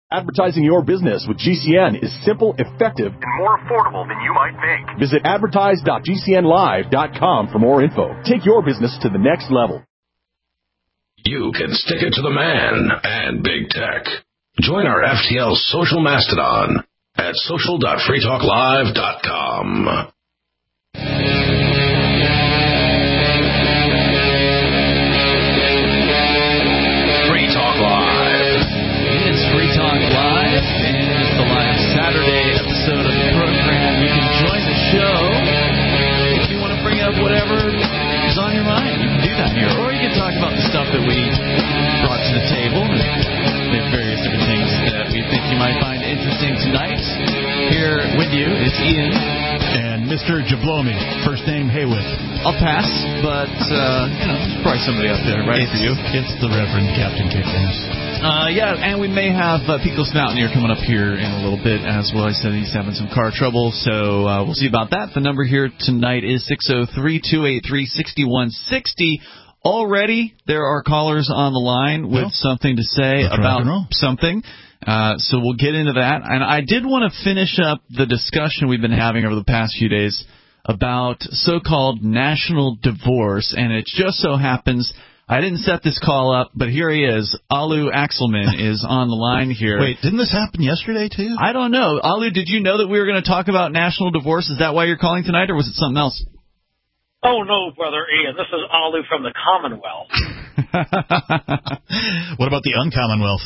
Advertising your business with GCN is simple, effective, and more affordable than you might think. Visit advertise.gcnlive.com for more info. Take your business to the next level. You can stick it to the man and big tech. Join our FTL social mastodon at social.freetalklive.com. Free Talk Live. It is Free Talk Live, and it's the live Saturday episode of the program. You can join the show if you want to bring up whatever is on your mind. You can do that here, or you can talk about the stuff that we brought to the table and various different things that we think you might find interesting tonight. Here with you is Ian and Mr. Jablomi, first name Haywood. I'll pass, but there's probably somebody out there right for you. It's the Reverend Captain Kate Williams. Yeah, and we may have Picos Mountaineer coming up here in a little bit as well. I said he's having some car trouble, so we'll see about that. The number here tonight is 603-283-6160. Already, there are callers on the line with something to say about something. So we'll get into that. And I did want to finish up the discussion we've been having over the past few days about so-called national divorce. And it just so happens, I didn't set this call up, but here he is. Alu Axelman is on the line here. Wait, didn't this happen yesterday, too? I don't know. Alu, did you know that we were going to talk about national divorce? Is that why you're calling tonight, or was it something else? Oh, no, Brother Ian. This is Alu from the Commonwealth. What about the uncommonwealth?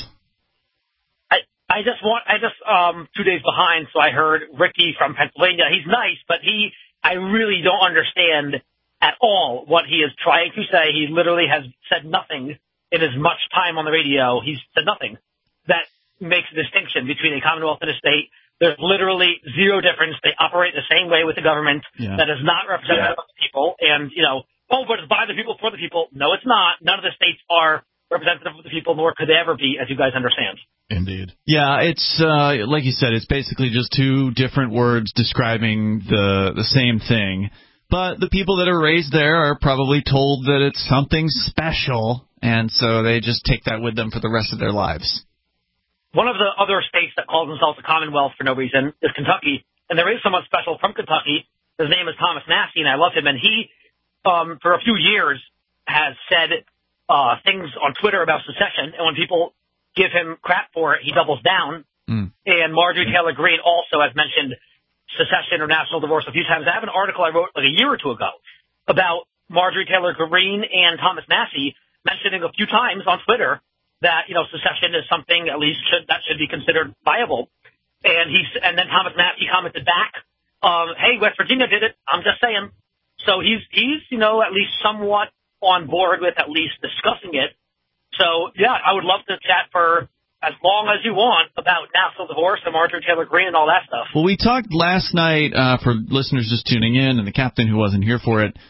I just 2 days behind, so I heard Ricky from Pennsylvania. He's nice, but I really don't understand at all what he is trying to say. He literally has said nothing in as much time on the radio. He's said nothing that makes a distinction between a Commonwealth and a state. There's literally zero difference. They operate the same way with the government. That is not representative of the people. And, but it's by the people, for the people. No, it's not. None of the states are representative of the people, nor could they ever be, as you guys understand. Indeed. Yeah, it's like you said, it's basically just two different words describing the same thing. But the people that are raised there are probably told that it's something special, and so they just take that with them for the rest of their lives. One of the other states that calls themselves a Commonwealth for no reason is Kentucky, and there is someone special from Kentucky. His name is Thomas Massie, and I love him, and he, for a few years, has said things on Twitter about secession, and when people give him crap for it, he doubles down. And Marjorie Taylor Greene also has mentioned secession or national divorce a few times. I have an article I wrote like a year or two ago about Marjorie Taylor Greene and Thomas Massie mentioning a few times on Twitter that, secession is something at least that should be considered viable. And then Thomas Massie commented back, hey, West Virginia did it. I'm just saying. So he's at least somewhat on board with at least discussing it. So, yeah, I would love to chat for as long as you want about national divorce and Marjorie Taylor Greene and all that stuff. Well, we talked last night, for listeners just tuning in and the captain who wasn't here for it,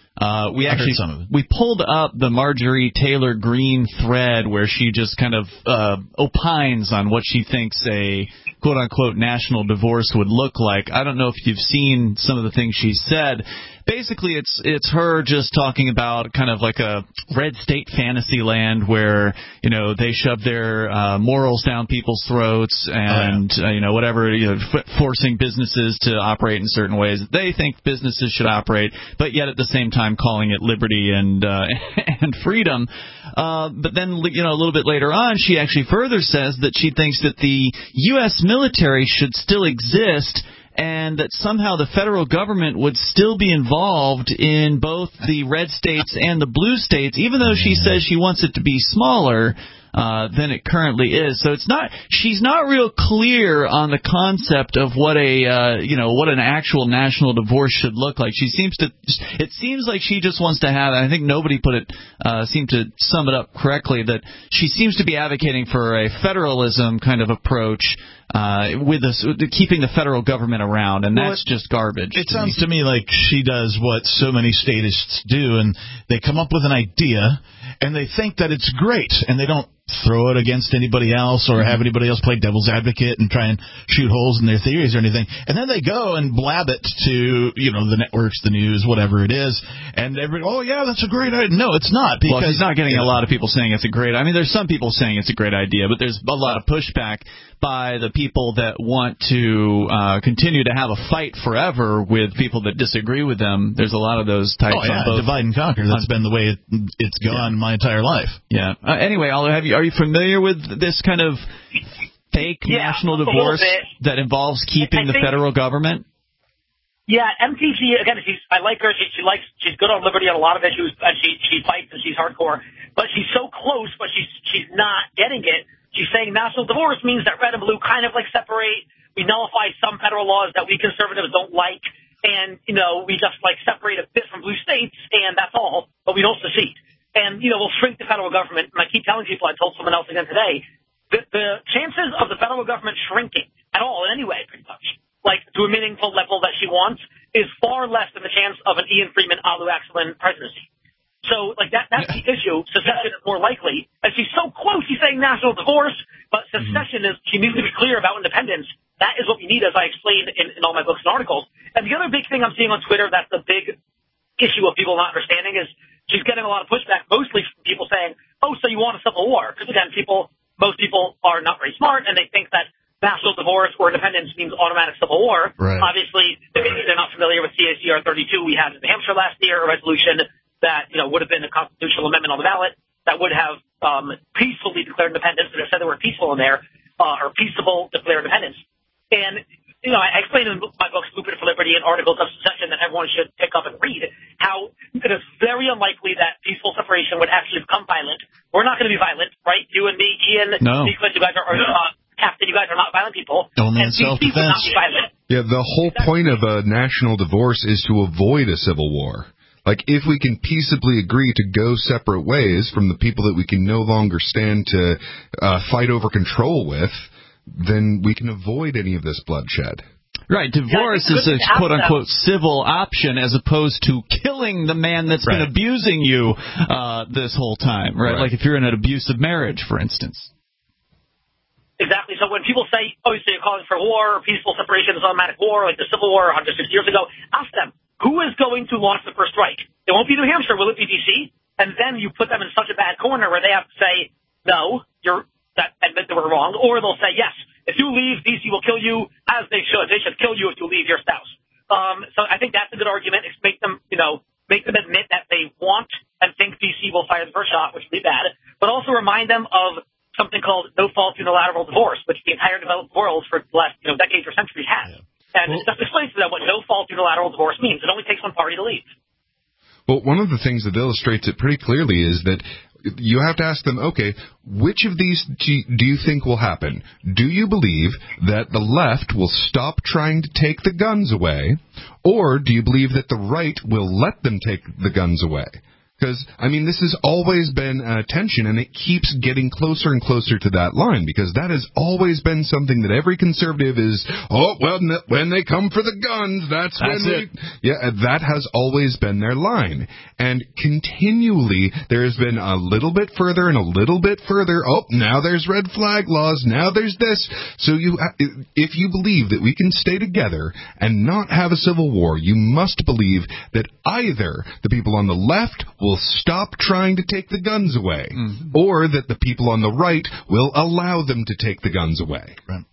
we pulled up the Marjorie Taylor Greene thread where she just kind of opines on what she thinks a quote-unquote national divorce would look like. I don't know if you've seen some of the things she said. Basically, it's her just talking about kind of like a red state fantasy land where, they shove their morals down people's throats and, forcing businesses to operate in certain ways that they think businesses should operate, but yet at the same time calling it liberty and freedom. But then, a little bit later on, she actually further says that she thinks that the U.S. military should still exist and that somehow the federal government would still be involved in both the red states and the blue states, even though she says she wants it to be smaller than it currently is. So she's not real clear on the concept of what what an actual national divorce should look like. It seems like she just wants to have, I think nobody seemed to sum it up correctly, that she seems to be advocating for a federalism kind of approach, with keeping the federal government around, and that's just garbage. It sounds to me like she does what so many statists do, and they come up with an idea, and they think that it's great, and they don't throw it against anybody else or have anybody else play devil's advocate and try and shoot holes in their theories or anything. And then they go and blab it to, the networks, the news, whatever it is. And everybody, oh, yeah, that's a great idea. No, it's not. Because he's not getting a lot of people saying it's a great idea. I mean, there's some people saying it's a great idea, but there's a lot of pushback by the people that want to continue to have a fight forever with people that disagree with them. There's a lot of those types on both. Divide and conquer. That's been the way it's gone my entire life. Yeah. Anyway, are you familiar with this kind of fake national divorce that involves keeping the federal government? Yeah, MTG, again, I like her. She's good on liberty on a lot of issues, and she fights and she's hardcore. But she's so close, but she's not getting it. She's saying national divorce means that red and blue kind of separate. We nullify some federal laws that we conservatives don't like, and we just separate a bit from blue states, and that's all. But we don't secede, and we'll shrink the federal government. And I keep telling people, I told someone else again today, the chances of the federal government shrinking at all in any way, pretty much, to a meaningful level that she wants, is far less than the chance of an Ian Freeman, Alu Axelin presidency. So, that's the issue. Secession is more likely. And she's so close, she's saying national divorce, but secession she needs to be clear about independence. That is what we need, as I explained in all my books and articles. And the other big thing I'm seeing on Twitter that's the big issue of people not understanding is she's getting a lot of pushback, mostly from people saying, oh, so you want a civil war? Because, again, most people are not very smart, and they think that national divorce or independence means automatic civil war. Right. Obviously, if they're not familiar with CACR 32, we had in New Hampshire last year a resolution that would have been a constitutional amendment on the ballot that would have peacefully declared independence. And it said the word peaceful in there, or peaceable declare independence. And I explained in my books, Blueprint for Liberty, and articles of secession that everyone should pick up and read, how it is very unlikely that peaceful separation would actually become violent. We're not going to be violent, right? You and me, Ian, Nicholas, you guys are Captain, you guys are not violent people. Only in self-defense. Yeah, the whole point of a national divorce is to avoid a civil war. If we can peaceably agree to go separate ways from the people that we can no longer stand to fight over control with, then we can avoid any of this bloodshed. Right, divorce is a quote-unquote civil option as opposed to killing the man that's been abusing you this whole time, right? Like if you're in an abusive marriage, for instance. Exactly. So when people say, so you're calling for war, or peaceful separation is automatic war, like the Civil War 160 years ago, ask them, who is going to launch the first strike? It won't be New Hampshire. Will it be D.C.? And then you put them in such a bad corner where they have to say, no, admit that we're wrong, or they'll say, yes, if you leave, D.C. will kill you, as they should. They should kill you if you leave your spouse. So I think that's a good argument. It's make them admit that they want and think D.C. will fire the first shot, which would be bad, but also remind them of something called no-fault unilateral divorce, which the entire developed world for the last decades or centuries has. Yeah. And it just explains to them what no-fault unilateral divorce means. It only takes one party to leave. Well, one of the things that illustrates it pretty clearly is that you have to ask them, okay, which of these do you think will happen? Do you believe that the left will stop trying to take the guns away, or do you believe that the right will let them take the guns away? Because, this has always been a tension, and it keeps getting closer and closer to that line, because that has always been something that every conservative is, when they come for the guns, that's when it. Yeah, that has always been their line. And continually, there has been a little bit further and a little bit further. Oh, now there's red flag laws, now there's this. So if you believe that we can stay together and not have a civil war, you must believe that either the people on the left will stop trying to take the guns away, or that the people on the right will allow them to take the guns away. Right.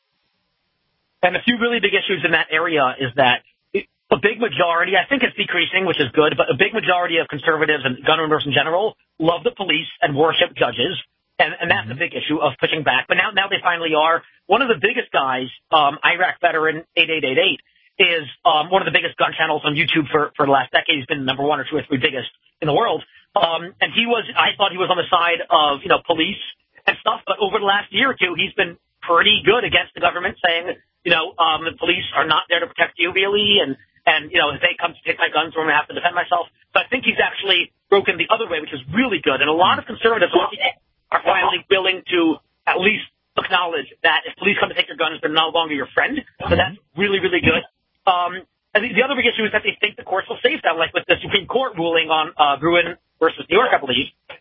And a few really big issues in that area is that a big majority, I think it's decreasing, which is good, but a big majority of conservatives and gun owners in general love the police and worship judges, and that's a big issue of pushing back. But now they finally are. One of the biggest guys, Iraq veteran 8888, is one of the biggest gun channels on YouTube for the last decade. He's been number 1 or 2 or 3 biggest in the world. And I thought he was on the side of, police and stuff, but over the last year or two, he's been pretty good against the government, saying, the police are not there to protect you really, and if they come to take my guns, I'm going to have to defend myself. So I think he's actually broken the other way, which is really good. And a lot of conservatives are finally willing to at least acknowledge that if police come to take your guns, they're no longer your friend. So that's really, really good. And the other big issue is that they think the courts will save them, like with the Supreme Court ruling on Gruen versus New York, I believe.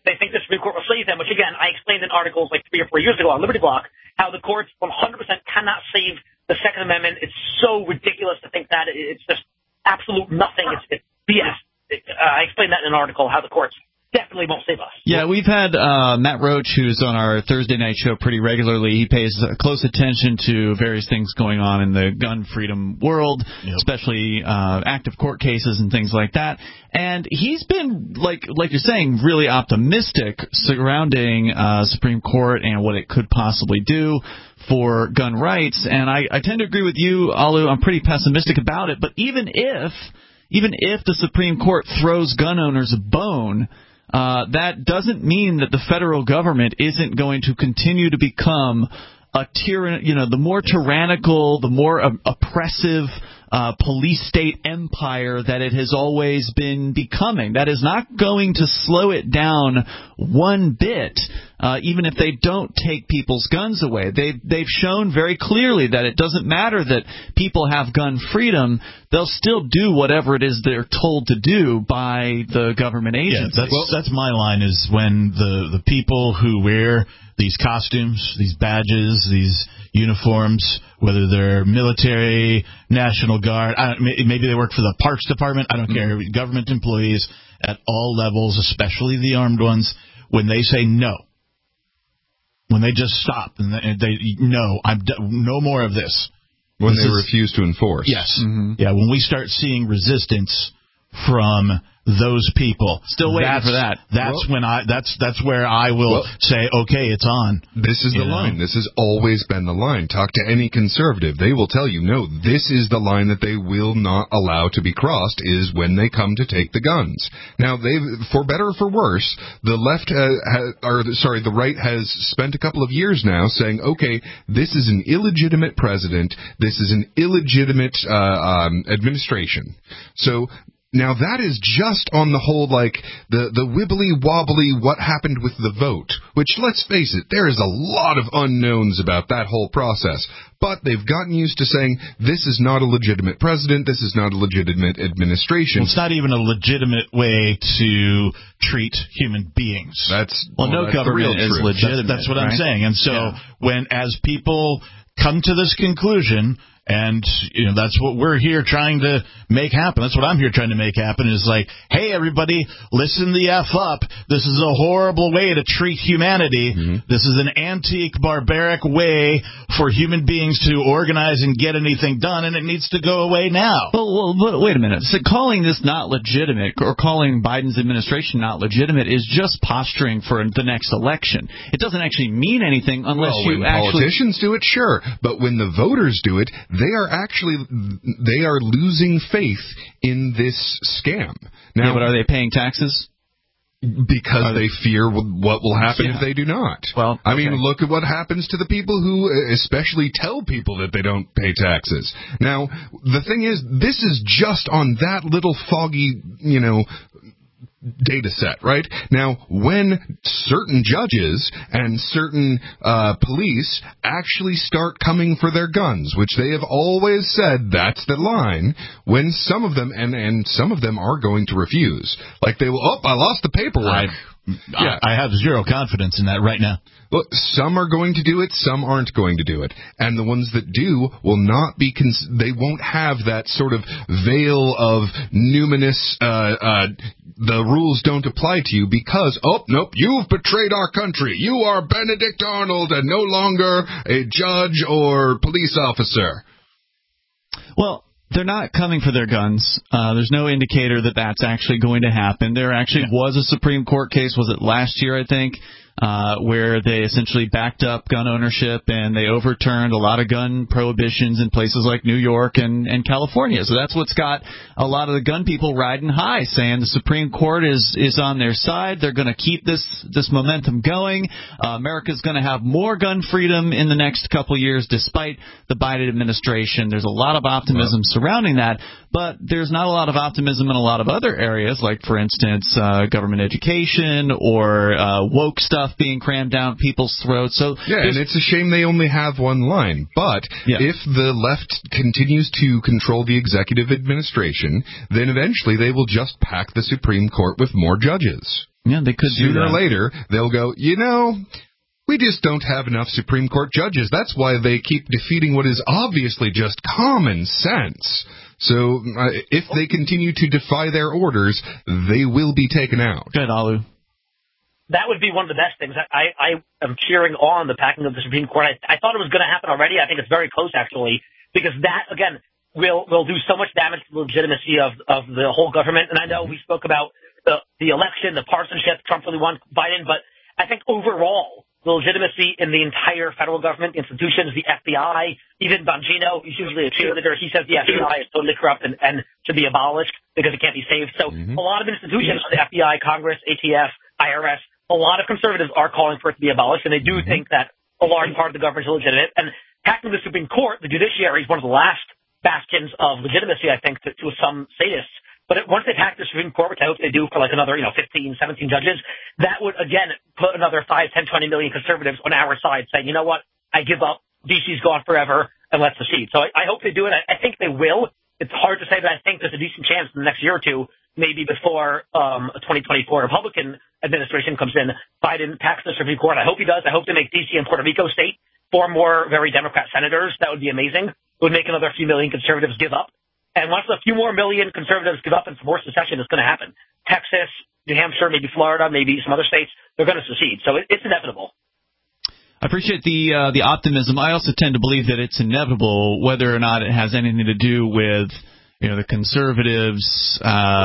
they think the Supreme Court will save them, which, again, I explained in articles like 3 or 4 years ago on Liberty Block, how the courts 100% cannot save the Second Amendment. It's so ridiculous to think that. It's just absolute nothing. It's BS. I explained that in an article, how the courts definitely won't save us. Yeah, we've had Matt Roach, who's on our Thursday night show pretty regularly. He pays close attention to various things going on in the gun freedom world, especially active court cases and things like that. And he's been, like you're saying, really optimistic surrounding Supreme Court and what it could possibly do for gun rights. And I tend to agree with you, Alu. I'm pretty pessimistic about it. But even if the Supreme Court throws gun owners a bone, that doesn't mean that the federal government isn't going to continue to become a the more tyrannical, the more oppressive police state empire that it has always been becoming. That is not going to slow it down one bit, even if they don't take people's guns away. They've shown very clearly that it doesn't matter that people have gun freedom. They'll still do whatever it is they're told to do by the government agencies. Yeah, that's my line, is when the people who wear these costumes, these badges, these uniforms, whether they're military, National Guard, maybe they work for the Parks Department, I don't care, government employees at all levels, especially the armed ones, when they say no, when they just stop and they no, no more of this. When they refuse to enforce. Yes. Mm-hmm. Yeah, when we start seeing resistance from those people. Still waiting for that. That's where I will say, okay, it's on. This is the line. This has always been the line. Talk to any conservative. They will tell you, no, this is the line that they will not allow to be crossed, is when they come to take the guns. Now, for better or for worse, the the right has spent a couple of years now saying, okay, this is an illegitimate president. This is an illegitimate administration. So now that is just on the whole, like, the wibbly-wobbly what happened with the vote, which, let's face it, there is a lot of unknowns about that whole process. But they've gotten used to saying, this is not a legitimate president, this is not a legitimate administration. Well, it's not even a legitimate way to treat human beings. No government is legitimate. That's what I'm saying. And so as people come to this conclusion, and that's what we're here trying to make happen. That's what I'm here trying to make happen, is like, hey, everybody, listen the F up. This is a horrible way to treat humanity. Mm-hmm. This is an antique, barbaric way for human beings to organize and get anything done, and it needs to go away now. Well, wait a minute. So calling this not legitimate, or calling Biden's administration not legitimate, is just posturing for the next election. It doesn't actually mean anything unless when politicians do it, sure. But when the voters do it, they are losing faith in this scam. Now, but are they paying taxes? Because they fear what will happen if they do not. Well, I mean, look at what happens to the people who especially tell people that they don't pay taxes. Now, the thing is, this is just on that little foggy, data set, right? Now, when certain judges and certain police actually start coming for their guns, which they have always said that's the line, when some of them, and some of them are going to refuse. Like they will, I lost the paperwork. I have zero confidence in that right now. Look, some are going to do it, some aren't going to do it. And the ones that do will not be, they won't have that sort of veil of numinous, the rules don't apply to you because, nope, you've betrayed our country. You are Benedict Arnold and no longer a judge or police officer. Well, they're not coming for their guns. There's no indicator that that's actually going to happen. There actually was a Supreme Court case, was it last year, I think, where they essentially backed up gun ownership and they overturned a lot of gun prohibitions in places like New York and California. So that's what's got a lot of the gun people riding high, saying the Supreme Court is on their side. They're going to keep this momentum going. America's going to have more gun freedom in the next couple years despite the Biden administration. There's a lot of optimism surrounding that, but there's not a lot of optimism in a lot of other areas, like, for instance, government education or woke stuff being crammed down people's throats. So and it's a shame they only have one line. But if the left continues to control the executive administration, then eventually they will just pack the Supreme Court with more judges. Yeah, they could do that. Sooner or later, they'll go, we just don't have enough Supreme Court judges. That's why they keep defeating what is obviously just common sense. So if they continue to defy their orders, they will be taken out. Good, Alu. That would be one of the best things. I am cheering on the packing of the Supreme Court. I thought it was going to happen already. I think it's very close, actually, because that, again, will do so much damage to the legitimacy of the whole government. And I know we spoke about the election, the partisanship. Trump really won Biden, but I think overall, the legitimacy in the entire federal government, institutions, the FBI, even Bongino, he's usually a cheerleader. He says the FBI is totally corrupt and should be abolished because it can't be saved. So a lot of institutions, the FBI, Congress, ATF, IRS, a lot of conservatives are calling for it to be abolished, and they do think that a large part of the government is illegitimate. And packing the Supreme Court, the judiciary, is one of the last bastions of legitimacy, I think, to some statists. But once they pack the Supreme Court, which I hope they do for like another 15, 17 judges, that would, again, put another 5, 10, 20 million conservatives on our side saying, you know what, I give up, DC's gone forever, and let's secede. So I hope they do it. I think they will. It's hard to say, but I think there's a decent chance in the next year or two, maybe before a 2024 Republican administration comes in, Biden packs the Supreme Court. I hope he does. I hope they make D.C. and Puerto Rico state 4 more very Democrat senators. That would be amazing. It would make another few million conservatives give up. And once a few more million conservatives give up and some more secession, it's going to happen. Texas, New Hampshire, maybe Florida, maybe some other states, they're going to secede. So it's inevitable. I appreciate the optimism. I also tend to believe that it's inevitable, whether or not it has anything to do with the conservatives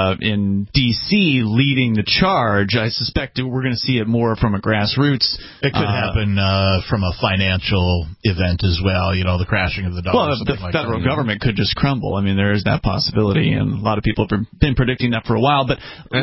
in D.C. leading the charge. I suspect we're going to see it more from a grassroots. It could happen from a financial event as well, the crashing of the dollar. Well, the federal government could just crumble. I mean, there is that possibility, and a lot of people have been predicting that for a while. But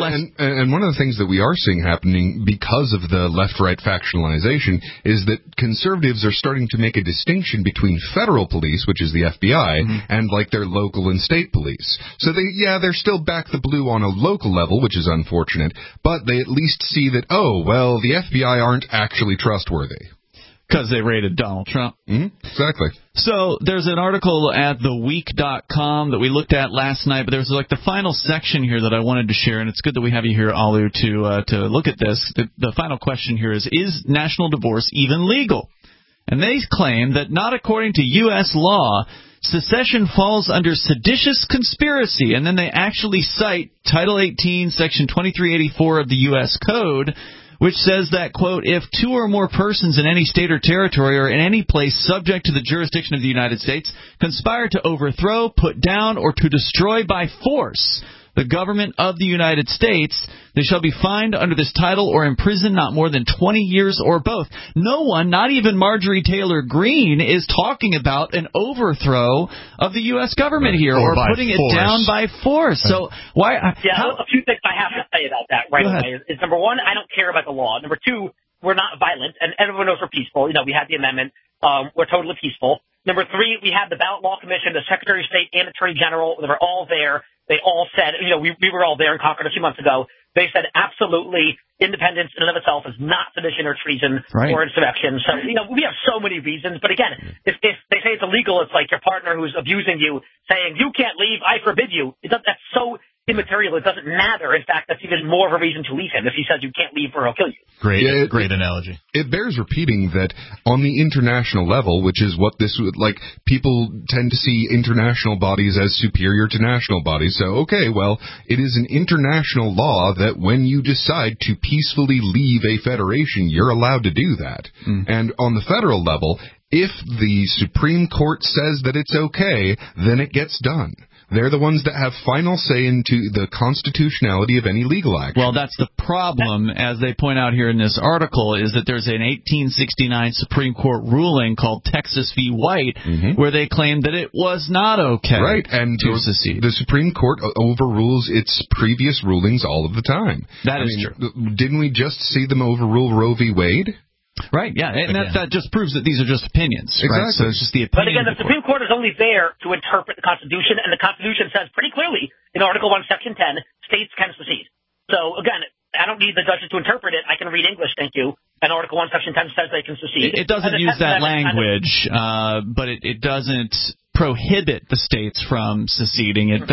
and one of the things that we are seeing happening because of the left-right factionalization is that conservatives are starting to make a distinction between federal police, which is the FBI, and like their local and state police. So they're still back the blue on a local level, which is unfortunate, but they at least see that, the FBI aren't actually trustworthy. Because they raided Donald Trump. Exactly. So there's an article at theweek.com that we looked at last night, but there's like the final section here that I wanted to share, and it's good that we have you here, Alu, to look at this. The final question here is national divorce even legal? And they claim that not according to U.S. law, secession falls under seditious conspiracy, and then they actually cite Title 18, Section 2384 of the U.S. Code, which says that, quote, if 2 or more persons in any state or territory or in any place subject to the jurisdiction of the United States conspire to overthrow, put down, or to destroy by force the government of the United States, they shall be fined under this title or imprisoned not more than 20 years or both. No one, not even Marjorie Taylor Greene, is talking about an overthrow of the U.S. government here or putting it down by force. So why? A few things I have to say about that right away is, number one, I don't care about the law. Number two, we're not violent, and everyone knows we're peaceful. We had the amendment. We're totally peaceful. Number three, we had the Ballot Law Commission, the Secretary of State, and Attorney General. They were all there. They all said, we were all there in Concord a few months ago. They said absolutely independence in and of itself is not sedition or treason or insurrection. So, we have so many reasons. But again, if they say it's illegal, it's like your partner who's abusing you saying, you can't leave, I forbid you. That's so immaterial. It doesn't matter. In fact, that's even more of a reason to leave him if he says you can't leave or he'll kill you. Great analogy. It bears repeating that on the international level, which is what this would like, people tend to see international bodies as superior to national bodies. So, it is an international law that when you decide to peacefully leave a federation, you're allowed to do that. And on the federal level, if the Supreme Court says that it's okay, then it gets done. They're the ones that have final say into the constitutionality of any legal action. Well, that's the problem, as they point out here in this article, is that there's an 1869 Supreme Court ruling called Texas v. White, where they claim that it was not okay to secede. The Supreme Court overrules its previous rulings all of the time. That is true. Didn't we just see them overrule Roe v. Wade? Right, yeah, and that just proves that these are just opinions. Exactly. Right? So it's just the opinion. But again, the Supreme Court is only there to interpret the Constitution, and the Constitution says pretty clearly in Article 1, Section 10, states can secede. So again, I don't need the judges to interpret it. I can read English, thank you. And Article 1, Section 10 says they can secede. It doesn't use that language, but it doesn't prohibit the states from seceding.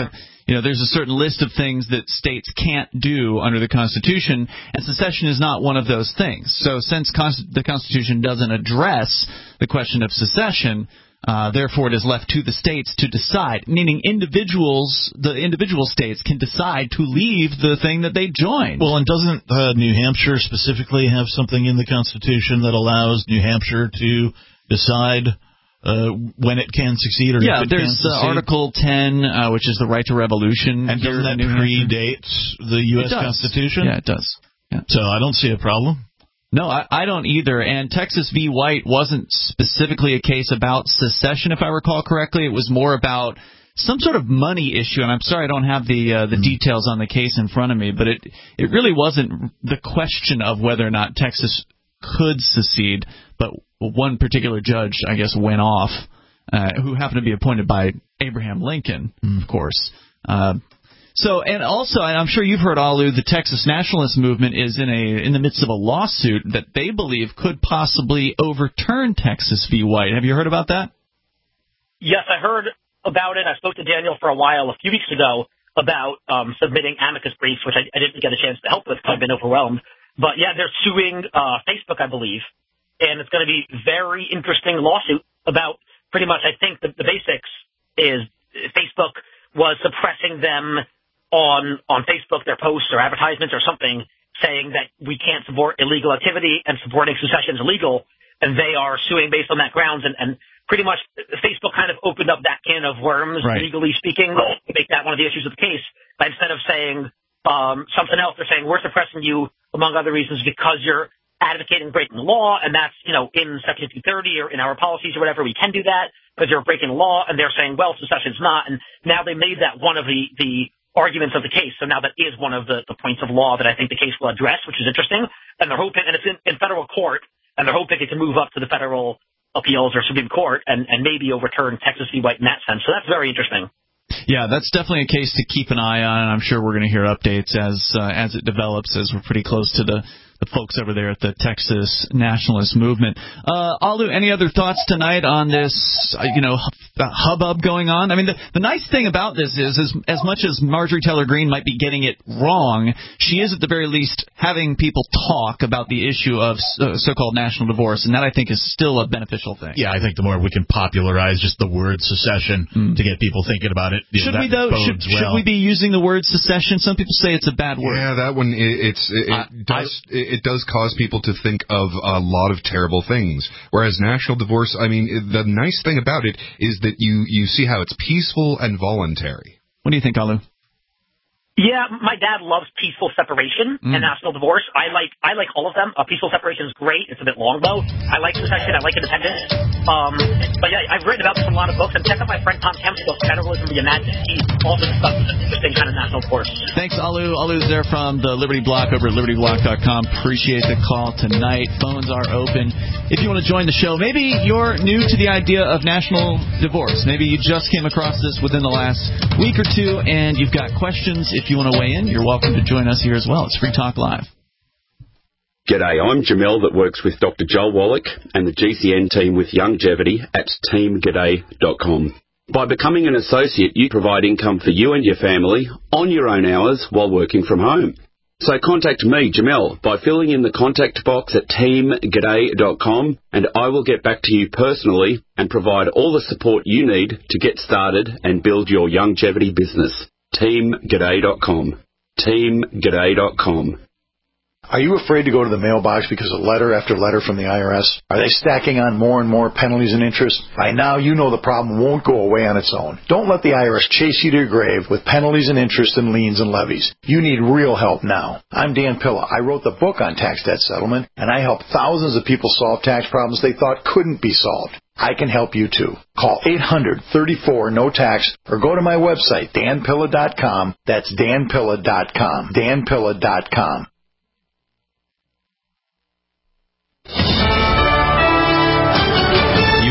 there's a certain list of things that states can't do under the Constitution, and secession is not one of those things. So since the Constitution doesn't address the question of secession, therefore it is left to the states to decide, meaning the individual states can decide to leave the thing that they joined. Well, and doesn't New Hampshire specifically have something in the Constitution that allows New Hampshire to decide when it can succeed or if it can there's succeed? Article 10, which is the right to revolution. And doesn't that predate the U.S. Constitution? Yeah, it does. Yeah. So I don't see a problem. No, I don't either. And Texas v. White wasn't specifically a case about secession, if I recall correctly. It was more about some sort of money issue, and I'm sorry I don't have the details on the case in front of me, but it really wasn't the question of whether or not Texas could secede, but one particular judge, I guess, went off, who happened to be appointed by Abraham Lincoln, of course. And also, I'm sure you've heard, Alu, the Texas nationalist movement is in the midst of a lawsuit that they believe could possibly overturn Texas v. White. Have you heard about that? Yes, I heard about it. I spoke to Daniel for a while a few weeks ago about submitting amicus briefs, which I didn't get a chance to help with because I've been overwhelmed. But, yeah, they're suing Facebook, I believe, and it's going to be a very interesting lawsuit about pretty much, I think, the basics is Facebook was suppressing them on Facebook, their posts or advertisements or something, saying that we can't support illegal activity and supporting secession is illegal, and they are suing based on that grounds. And pretty much Facebook kind of opened up that can of worms, legally speaking, to make that one of the issues of the case. But instead of saying something else, they're saying we're suppressing you, among other reasons, because you're advocating breaking the law, and that's, in Section 230 or in our policies or whatever, we can do that because you're breaking the law, and they're saying, well, secession's not. And now they made that one of the arguments of the case. So now that is one of the points of law that I think the case will address, which is interesting. And they're hoping, and it's in federal court, and they're hoping it can move up to the federal appeals or Supreme Court and maybe overturn Texas v. White in that sense. So that's very interesting. Yeah, that's definitely a case to keep an eye on, and I'm sure we're going to hear updates as it develops, as we're pretty close to the folks over there at the Texas nationalist movement. Alu, any other thoughts tonight on this, hubbub going on? I mean, the nice thing about this is as much as Marjorie Taylor Greene might be getting it wrong, she is at the very least having people talk about the issue of so-called national divorce, and that I think is still a beneficial thing. Yeah, I think the more we can popularize just the word secession to get people thinking about it, should we though? Should we be using the word secession? Some people say it's a bad word. Yeah, that one it does cause people to think of a lot of terrible things. Whereas national divorce, I mean, the nice thing about it is that you see how it's peaceful and voluntary. What do you think, Alu? Yeah, my dad loves peaceful separation and national divorce. I like all of them. Peaceful separation is great. It's a bit long, though. I like secession. I like independence. But, yeah, I've written about this in a lot of books. And check out my friend Tom Kemp's book, Federalism Reimagined. He also discusses an interesting kind of national divorce. Thanks, Alu. Alu's there from the Liberty Block over at libertyblock.com. Appreciate the call tonight. Phones are open. If you want to join the show, maybe you're new to the idea of national divorce. Maybe you just came across this within the last week or two, and you've got questions. If you want to weigh in, you're welcome to join us here as well. It's Free Talk Live. G'day, I'm Jamel that works with Dr. Joel Wallach and the GCN team with Longevity at teamg'day.com. By becoming an associate, you provide income for you and your family on your own hours while working from home. So contact me, Jamel, by filling in the contact box at teamg'day.com, and I will get back to you personally and provide all the support you need to get started and build your longevity business. teamg'day.com. teamg'day.com. Are you afraid to go to the mailbox because of letter after letter from the IRS? Are they stacking on more and more penalties and interest? By now, you know the problem won't go away on its own. Don't let the IRS chase you to your grave with penalties and interest and liens and levies. You need real help now. I'm Dan Pilla. I wrote the book on tax debt settlement, and I help thousands of people solve tax problems they thought couldn't be solved. I can help you too. Call 800-34-NO-TAX or go to my website, danpilla.com. That's danpilla.com. danpilla.com.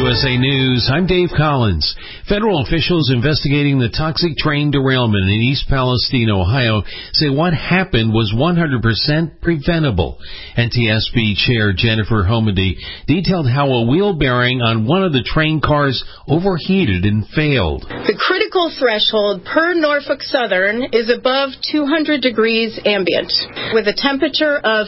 USA News, I'm Dave Collins. Federal officials investigating the toxic train derailment in East Palestine, Ohio, say what happened was 100% preventable. NTSB Chair Jennifer Homendy detailed how a wheel bearing on one of the train cars overheated and failed. The critical threshold per Norfolk Southern is above 200 degrees ambient, with a temperature of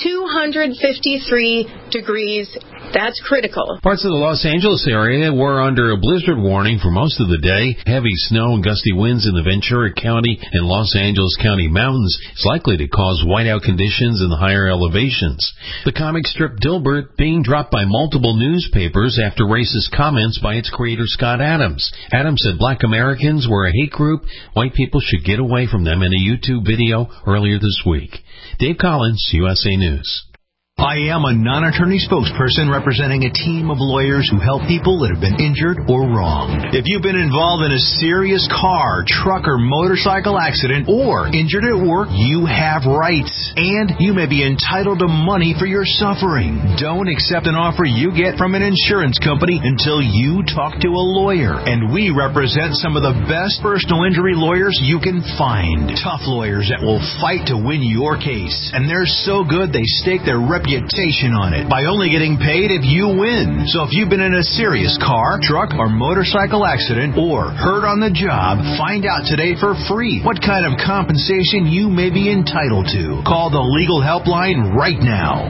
253 degrees. That's critical. Parts of the Los Angeles area were under a blizzard warning for most of the day. Heavy snow and gusty winds in the Ventura County and Los Angeles County mountains is likely to cause whiteout conditions in the higher elevations. The comic strip Dilbert being dropped by multiple newspapers after racist comments by its creator Scott Adams. Adams said black Americans were a hate group. White people should get away from them in a YouTube video earlier this week. Dave Collins, USA News. I am a non-attorney spokesperson representing a team of lawyers who help people that have been injured or wronged. If you've been involved in a serious car, truck, or motorcycle accident or injured at work, you have rights, and you may be entitled to money for your suffering. Don't accept an offer you get from an insurance company until you talk to a lawyer, and we represent some of the best personal injury lawyers you can find. Tough lawyers that will fight to win your case, and they're so good they stake their reputation on it by only getting paid if you win. So if you've been in a serious car, truck, or motorcycle accident or hurt on the job, find out today for free what kind of compensation you may be entitled to. Call the legal helpline right now.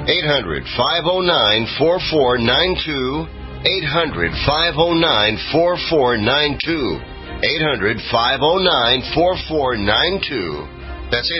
800-509-4492. 800-509-4492. 800-509-4492. That's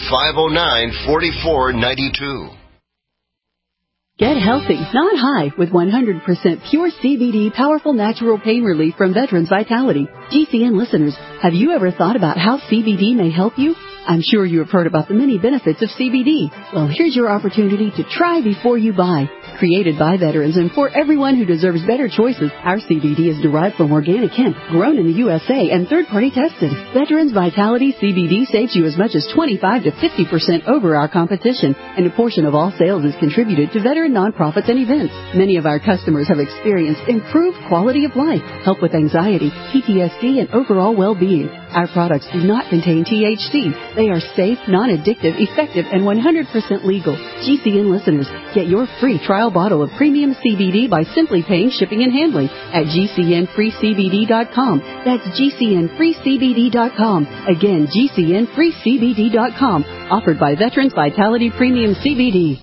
800-509-4492. Get healthy, not high, with 100% pure CBD powerful natural pain relief from Veterans Vitality. GCN listeners, have you ever thought about how CBD may help you? I'm sure you have heard about the many benefits of CBD. Well, here's your opportunity to try before you buy. Created by veterans and for everyone who deserves better choices, our CBD is derived from organic hemp, grown in the USA and third-party tested. Veterans Vitality CBD saves you as much as 25 to 50% over our competition, and a portion of all sales is contributed to veteran nonprofits and events. Many of our customers have experienced improved quality of life, help with anxiety, PTSD, and overall well-being. Our products do not contain THC. They are safe, non-addictive, effective, and 100% legal. GCN listeners, get your free trial bottle of premium CBD by simply paying shipping and handling at GCNFreeCBD.com. That's GCNFreeCBD.com. Again, GCNFreeCBD.com. Offered by Veterans Vitality Premium CBD.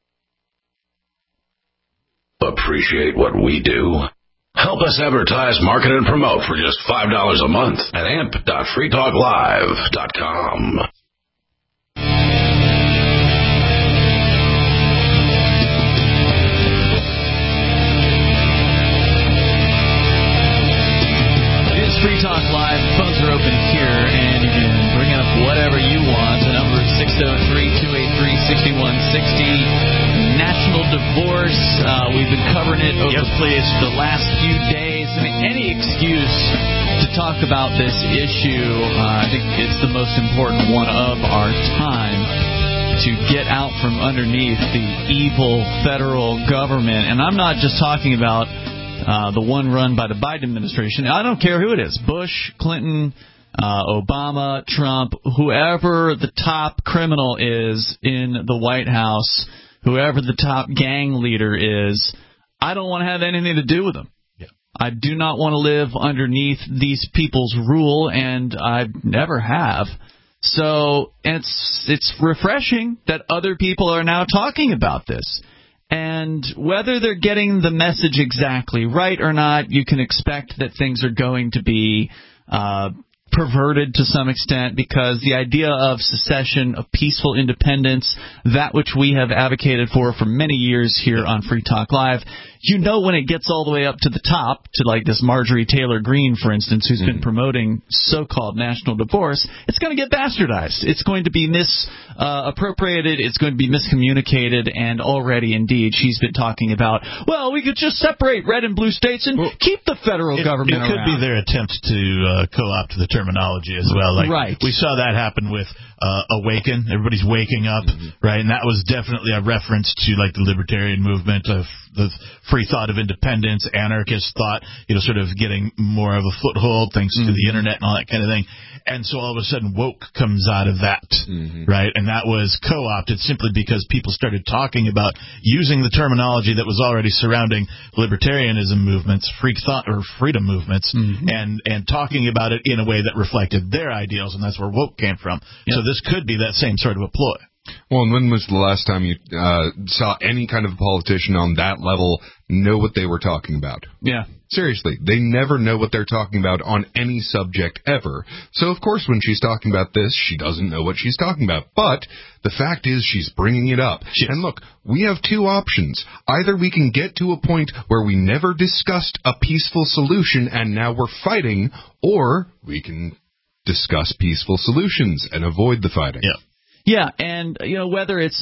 Appreciate what we do? Help us advertise, market, and promote for just $5 a month at amp.freetalklive.com. It is Free Talk Live. Phones are open here, and you can bring up whatever you want. The number is 603-283-6160. National divorce. We've been covering it over the last few days. I mean, any excuse to talk about this issue, I think it's the most important one of our time, to get out from underneath the evil federal government. And I'm not just talking about the one run by the Biden administration. I don't care who it is, Bush, Clinton, Obama, Trump, whoever the top criminal is in the White House, whoever the top gang leader is, I don't want to have anything to do with them. Yeah. I do not want to live underneath these people's rule, and I never have. So it's refreshing that other people are now talking about this. And whether they're getting the message exactly right or not, you can expect that things are going to be perverted to some extent, because the idea of secession, of peaceful independence, that which we have advocated for many years here on Free Talk Live, you know, when it gets all the way up to the top, to like this Marjorie Taylor Greene, for instance, who's been promoting so-called national divorce, it's going to get bastardized. It's going to be misappropriated. It's going to be miscommunicated. And already, indeed, she's been talking about, well, we could just separate red and blue states and keep the federal government around. It could be their attempt to co-opt the terminology as well. Like, right. We saw that happen with Awaken. Everybody's waking up, right? And that was definitely a reference to like the libertarian movement of the free thought of independence, anarchist thought, sort of getting more of a foothold thanks to the internet and all that kind of thing. And so all of a sudden woke comes out of that, right? And that was co-opted simply because people started talking about using the terminology that was already surrounding libertarianism movements, free thought or freedom movements, and talking about it in a way that reflected their ideals, and that's where woke came from. Yep. So this could be that same sort of a ploy. Well, and when was the last time you saw any kind of politician on that level know what they were talking about? Yeah. Seriously, they never know what they're talking about on any subject ever. So, of course, when she's talking about this, she doesn't know what she's talking about. But the fact is she's bringing it up. Yes. And look, we have two options. Either we can get to a point where we never discussed a peaceful solution and now we're fighting, or we can discuss peaceful solutions and avoid the fighting. Yeah. Yeah, and whether it's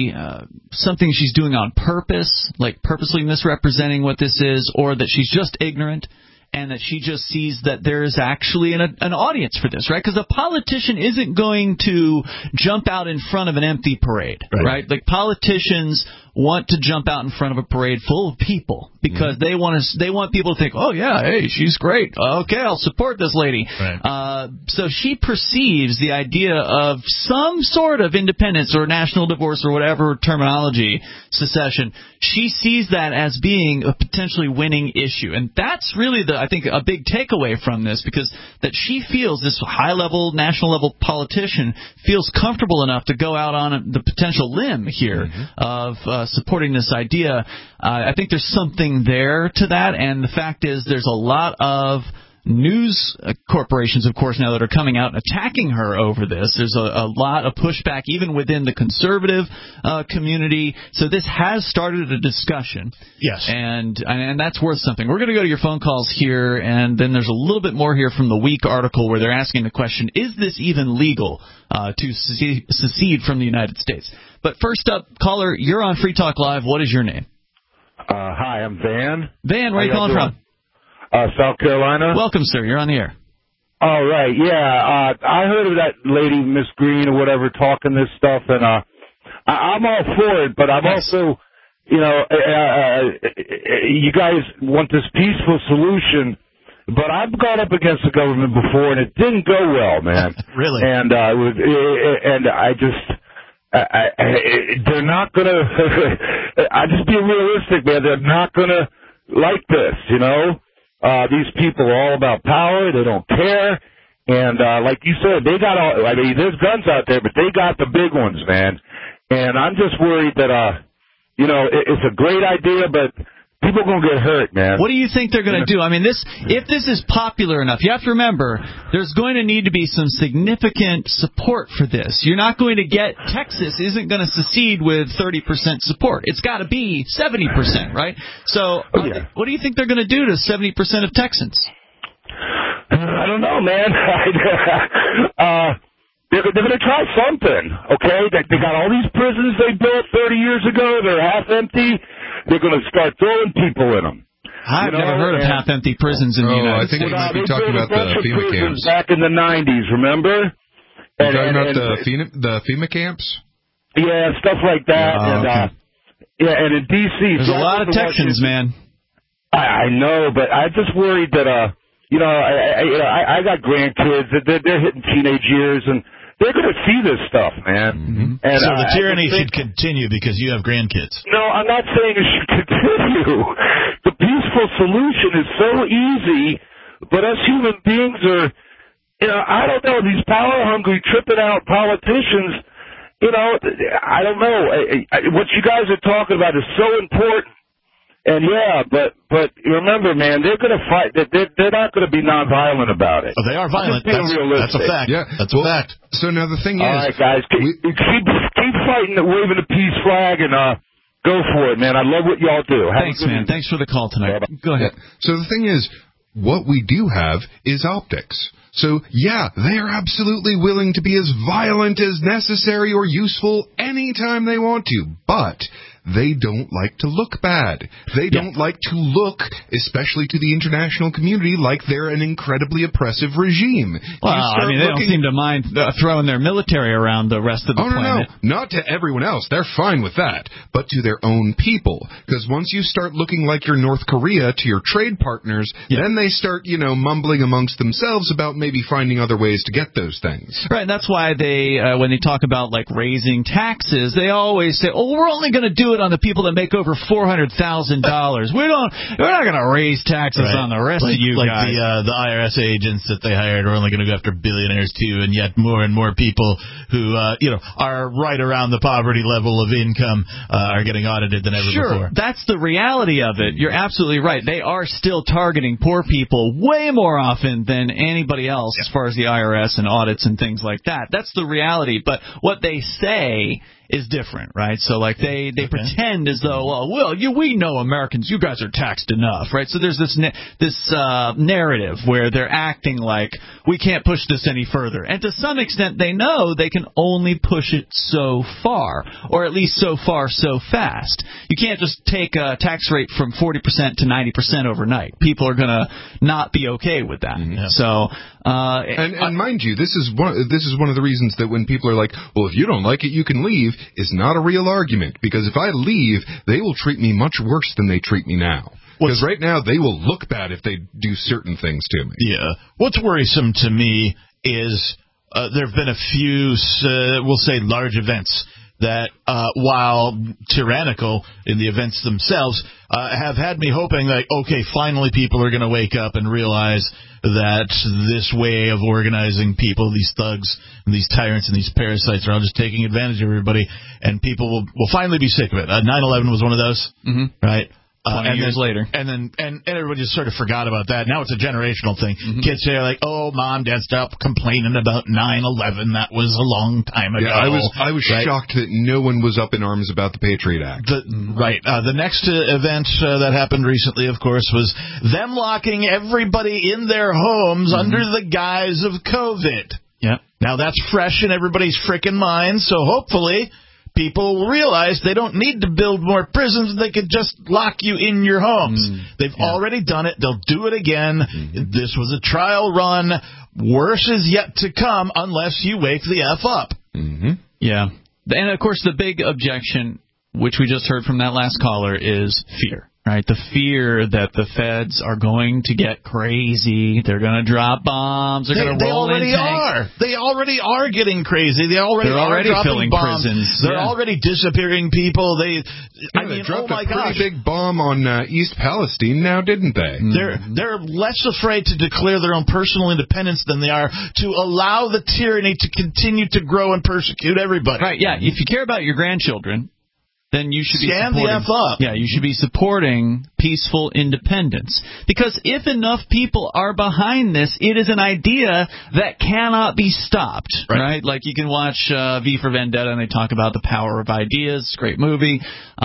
something she's doing on purpose, like purposely misrepresenting what this is, or that she's just ignorant and that she just sees that there is actually an audience for this, right? Because a politician isn't going to jump out in front of an empty parade, right? Like politicians want to jump out in front of a parade full of people because they want people to think, oh yeah, hey, she's great. Okay, I'll support this lady. Right. So she perceives the idea of some sort of independence or national divorce or whatever terminology, secession. She sees that as being a potentially winning issue, and that's really I think a big takeaway from this, because that she feels this high-level, national-level politician feels comfortable enough to go out on the potential limb here of supporting this idea. I think there's something there to that, and the fact is there's a lot of news corporations, of course, now that are coming out attacking her over this. There's a lot of pushback even within the conservative community. So this has started a discussion. Yes. And that's worth something. We're going to go to your phone calls here, and then there's a little bit more here from the Week article where they're asking the question, is this even legal to secede from the United States? But first up, caller, you're on Free Talk Live. What is your name? Hi, I'm Van. Van, where are you calling from? South Carolina. Welcome, sir. You're on the air. All right. Yeah, I heard of that lady, Miss Green or whatever, talking this stuff, and I'm all for it. But I'm also, you guys want this peaceful solution. But I've gone up against the government before, and it didn't go well, man. Really? And they're not gonna. I just be realistic, man. They're not gonna like this, These people are all about power. They don't care. And like you said, they got all. I mean, there's guns out there, but they got the big ones, man. And I'm just worried that, it's a great idea, but people are going to get hurt, man. What do you think they're going to do? I mean, if this is popular enough, you have to remember there's going to need to be some significant support for this. You're not going to get – Texas isn't going to secede with 30% support. It's got to be 70%, right? So what do you think they're going to do to 70% of Texans? I don't know, man. They're going to try something, okay? They got all these prisons they built 30 years ago. They're half empty. They're going to start throwing people in them. I've never heard of half-empty prisons in the United States. I think you might be talking about the FEMA camps. Back in the 90s, remember? You're talking about the FEMA camps? Yeah, stuff like that. And in D.C. There's a lot of Texans, man. I know, but I just worried that, I got grandkids. They're hitting teenage years, and they're going to see this stuff, man. And, so the tyranny should continue because you have grandkids. No, I'm not saying it should continue. The peaceful solution is so easy, but us human beings are, I don't know, these power-hungry, tripping-out politicians, I don't know. What you guys are talking about is so important. And but remember, man, they're going to fight. They're not going to be nonviolent about it. Oh, they are violent. That's a fact. Yeah, that's a fact. So now the thing is, all right, guys, keep fighting, waving the peace flag, and go for it, man. I love what y'all do. Thanks, man. Thanks for the call tonight. Go ahead. Yeah. So the thing is, what we do have is optics. So, they are absolutely willing to be as violent as necessary or useful anytime they want to, but they don't like to look bad. They don't like to look, especially to the international community, like they're an incredibly oppressive regime. Well, I mean, they don't seem to mind throwing their military around the rest of the planet. No, not to everyone else. They're fine with that. But to their own people. Because once you start looking like you're North Korea to your trade partners, then they start, mumbling amongst themselves about maybe finding other ways to get those things. Right, and that's why they, when they talk about, like, raising taxes, they always say, we're only going to do it on the people that make over $400,000. We're not going to raise taxes on the rest of you guys. Like the IRS agents that they hired are only going to go after billionaires, too, and yet more and more people who, are right around the poverty level of income are getting audited than ever before. Sure, that's the reality of it. You're absolutely right. They are still targeting poor people way more often than anybody else as far as the IRS and audits and things like that. That's the reality. But what they say is different, right? So, like, they pretend as though, we know Americans, you guys are taxed enough, right? So there's this narrative where they're acting like we can't push this any further. And to some extent, they know they can only push it so far, or at least so far so fast. You can't just take a tax rate from 40% to 90% overnight. People are going to not be okay with that. So, and mind you, this is one of the reasons that when people are like, well, if you don't like it, you can leave, is not a real argument, because if I leave, they will treat me much worse than they treat me now. Because right now, they will look bad if they do certain things to me. Yeah. What's worrisome to me is there have been a few, we'll say, large events that, while tyrannical in the events themselves, have had me hoping that, okay, finally people are going to wake up and realize that this way of organizing people, these thugs and these tyrants and these parasites are all just taking advantage of everybody, and people will finally be sick of it. 9/11 was one of those, right? 20 years later. And everybody just sort of forgot about that. Now it's a generational thing. Kids say, like, oh, Mom, Dad, stop complaining about 9/11. That was a long time ago. Yeah, I was shocked that no one was up in arms about the Patriot Act. The next event that happened recently, of course, was them locking everybody in their homes under the guise of COVID. Yeah. Now that's fresh in everybody's frickin' minds, so hopefully people realize they don't need to build more prisons. They could just lock you in your homes. They've already done it. They'll do it again. This was a trial run. Worse is yet to come unless you wake the F up. Yeah. And, of course, the big objection, which we just heard from that last caller, is fear. Right, the fear that the feds are going to get crazy, they're going to drop bombs, they're going to roll in tanks. They already are getting crazy. They're already filling bombs. prisons. They're already disappearing people. They dropped a pretty big bomb on East Palestine now, didn't they? They're less afraid to declare their own personal independence than they are to allow the tyranny to continue to grow and persecute everybody. Right, yeah. If you care about your grandchildren, then you should be stand the F up. Yeah, you should be supporting peaceful independence. Because if enough people are behind this, it is an idea that cannot be stopped. Right? Like, you can watch V for Vendetta, and they talk about the power of ideas. It's a great movie.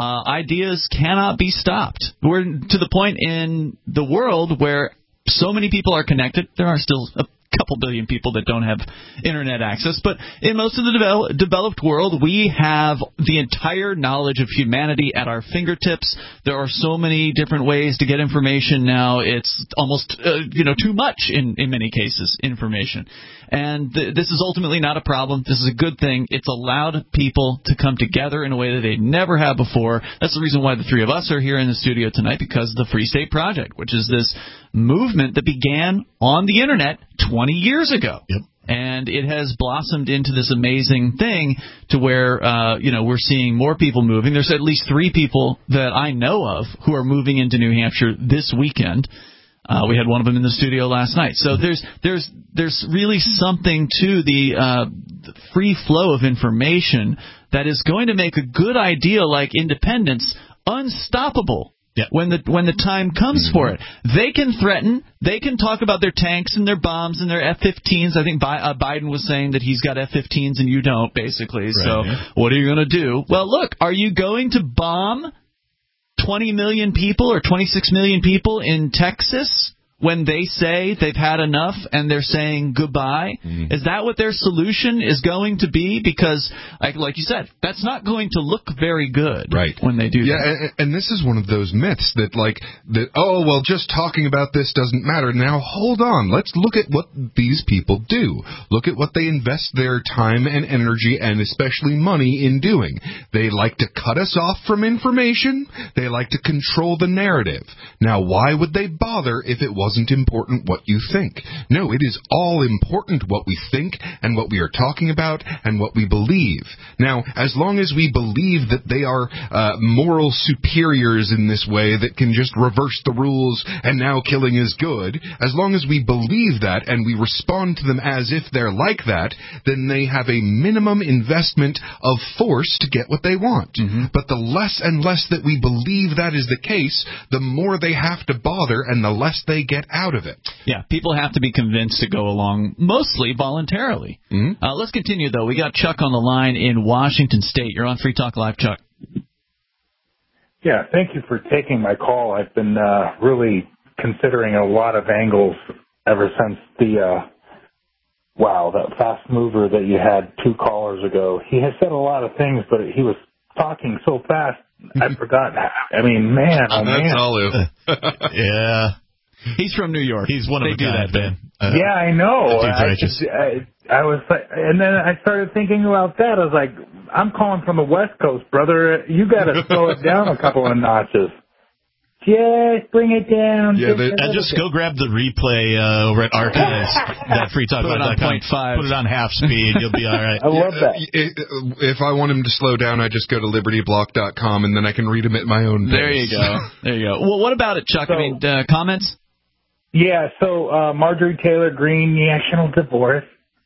Ideas cannot be stopped. We're to the point in the world where so many people are connected. There are still a couple billion people that don't have internet access, but in most of the developed world, we have the entire knowledge of humanity at our fingertips. There are so many different ways to get information now. It's almost too much in many cases, information. And this is ultimately not a problem. This is a good thing. It's allowed people to come together in a way that they never have before. That's the reason why the three of us are here in the studio tonight, because of the Free State Project, which is this movement that began on the internet 20 years ago. Yep. And it has blossomed into this amazing thing to where, we're seeing more people moving. There's at least 3 people that I know of who are moving into New Hampshire this weekend. We had one of them in the studio last night. So there's really something to the free flow of information that is going to make a good idea like independence unstoppable. Yeah. When the time comes for it. They can threaten. They can talk about their tanks and their bombs and their F-15s. I think Biden was saying that he's got F-15s and you don't, basically. Right, so what are you going to do? Well, look, are you going to bomb 20 million people or 26 million people in Texas when they say they've had enough and they're saying goodbye? Is that what their solution is going to be? Because, like you said, that's not going to look very good when they do that. Yeah, and this is one of those myths that, oh, well, just talking about this doesn't matter. Now, hold on. Let's look at what these people do. Look at what they invest their time and energy and especially money in doing. They like to cut us off from information. They like to control the narrative. Now, why would they bother if it wasn't important what you think? No, it is all important what we think and what we are talking about and what we believe. Now, as long as we believe that they are moral superiors in this way that can just reverse the rules and now killing is good, as long as we believe that and we respond to them as if they're like that, then they have a minimum investment of force to get what they want. But the less and less that we believe that is the case, the more they have to bother and the less they get out of it. Yeah, people have to be convinced to go along, mostly voluntarily. Let's continue, though. We got Chuck on the line in Washington State. You're on Free Talk Live, Chuck. Yeah, thank you for taking my call. I've been really considering a lot of angles ever since that fast mover that you had 2 callers ago. He has said a lot of things, but he was talking so fast, I forgot. I mean, man, oh man. That's all. Yeah. He's from New York. He's one of a kind, man. Yeah, I know. I was like, and then I started thinking about that. I was like, I'm calling from the West Coast, brother. You got to slow it down a couple of notches. Just bring it down. Yeah, and just go grab the replay over at Archives, that freetalklive.com. Put it on half speed. You'll be all right. I love that. If I want him to slow down, I just go to libertyblock.com, and then I can read him at my own pace. There you go. There you go. Well, what about it, Chuck? Comments? Yeah, so Marjorie Taylor Greene, national divorce.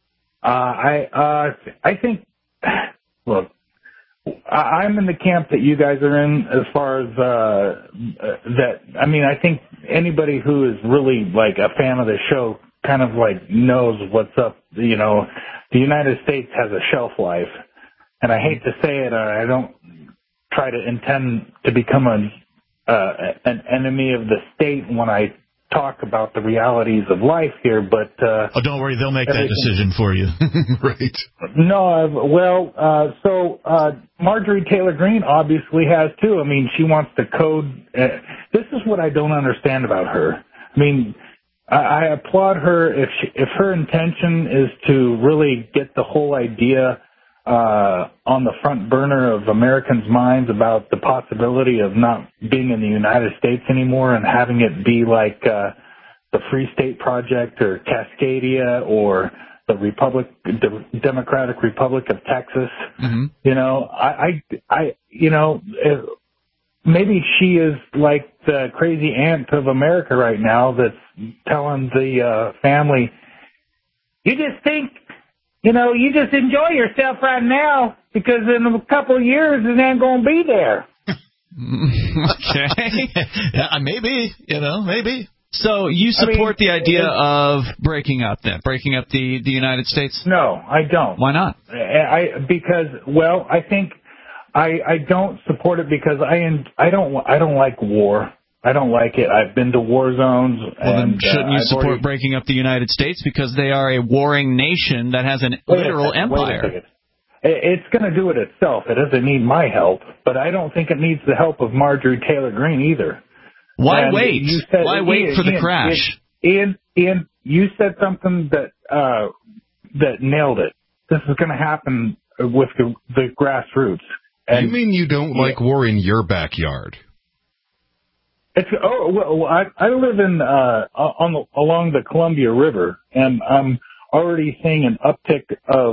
I think, look, I'm in the camp that you guys are in as far as that. I mean, I think anybody who is really like a fan of the show kind of like knows what's up. You know, the United States has a shelf life, and I hate to say it, I don't try to intend to become an enemy of the state when I talk about the realities of life here, but don't worry, they'll make that decision for you. Right. No, so Marjorie Taylor Greene obviously has too. I mean, she wants to code. This is what I don't understand about her. I mean, I applaud her if her intention is to really get the whole idea on the front burner of Americans' minds about the possibility of not being in the United States anymore and having it be like the Free State Project or Cascadia or the Democratic Republic of Texas. You know, maybe she is like the crazy aunt of America right now that's telling the family, you just think, you know, you just enjoy yourself right now because in a couple of years it ain't going to be there. Okay. Yeah, maybe, maybe. So you support the idea of breaking up the United States? No, I don't. Why not? I think I don't support it because I don't like war. I don't like it. I've been to war zones. Well, then shouldn't you support breaking up the United States because they are a warring nation that has a literal empire? It's going to do it itself. It doesn't need my help, but I don't think it needs the help of Marjorie Taylor Greene either. Why wait? Why wait for the crash? Ian, you said something that nailed it. This is going to happen with the grassroots. And you mean you don't like war in your backyard? I live in along the Columbia River, and I'm already seeing an uptick of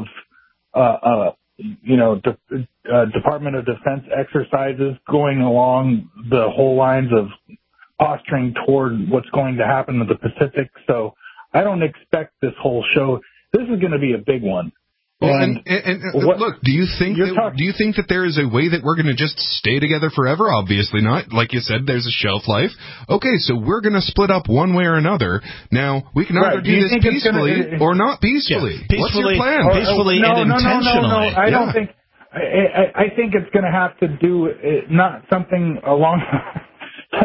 Department of Defense exercises going along the whole lines of posturing toward what's going to happen in the Pacific. So I don't expect this whole show. This is going to be a big one. Well, and look, do you think that there is a way that we're going to just stay together forever? Obviously not. Like you said, there's a shelf life. Okay, so we're going to split up one way or another. Now, we can either do this peacefully or not peacefully. Yeah, what's your plan? Peacefully and intentionally. I don't think. I think it's going to have to do not something along.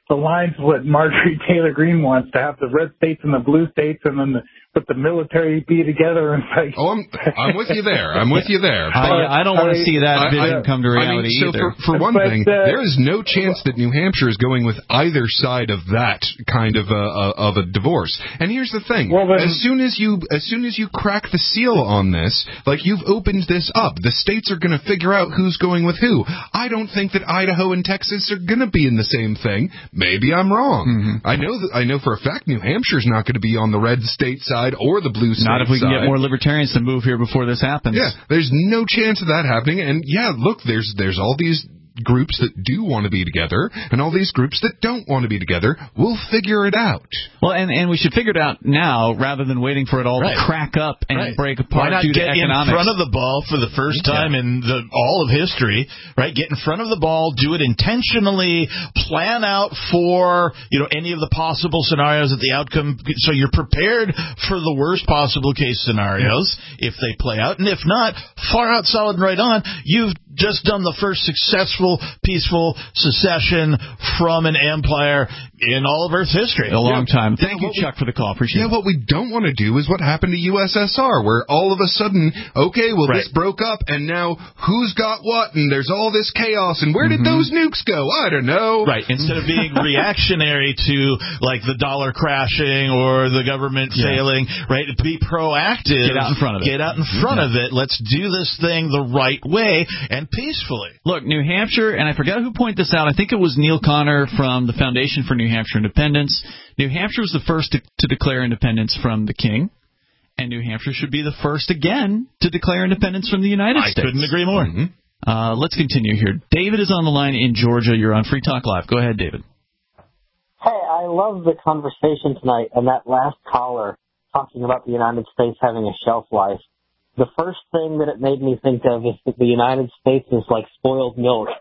the lines what Marjorie Taylor Greene wants, to have the red states and the blue states, and then put the military be together and fight. Oh, I'm with you there. I'm with you there. I don't want to see that vision come to reality either. For one thing, there is no chance that New Hampshire is going with either side of that kind of a divorce. And here's the thing: as soon as you crack the seal on this, like you've opened this up, the states are going to figure out who's going with who. I don't think that Idaho and Texas are going to be in the same thing. Maybe I'm wrong. Mm-hmm. I know for a fact New Hampshire's not going to be on the red state side or the blue state side. Not if we can get more libertarians to move here before this happens. Yeah, there's no chance of that happening. And yeah, look, there's all these groups that do want to be together and all these groups that don't want to be together. We'll figure it out. Well, and we should figure it out now rather than waiting for it all to crack up and break apart. Why not due get to economics? in front of the ball for the first time in all of history, right? Get in front of the ball, do it intentionally, plan out for, any of the possible scenarios at the outcome, so you're prepared for the worst possible case scenarios if they play out. And if not, far out, solid, and right on, you've just done the first successful, peaceful secession from an empire in all of Earth's history. A long time. Thank you, Chuck, for the call. Appreciate it. Yeah, what we don't want to do is what happened to USSR, where all of a sudden, this broke up, and now who's got what, and there's all this chaos, and where did those nukes go? I don't know. Right. Instead of being reactionary to, like, the dollar crashing or the government failing, right, be proactive. Get out in front of it. Get out in front of it. Let's do this thing the right way and peacefully. Look, New Hampshire, and I forgot who pointed this out. I think it was Neil Connor from the Foundation for New Hampshire Independence. New Hampshire was the first to declare independence from the king, and New Hampshire should be the first again to declare independence from the United States. I couldn't agree more. Let's continue here. David is on the line in Georgia. You're on Free Talk Live. Go ahead, David. Hey, I love the conversation tonight, and that last caller talking about the United States having a shelf life. The first thing that it made me think of is that the United States is like spoiled milk.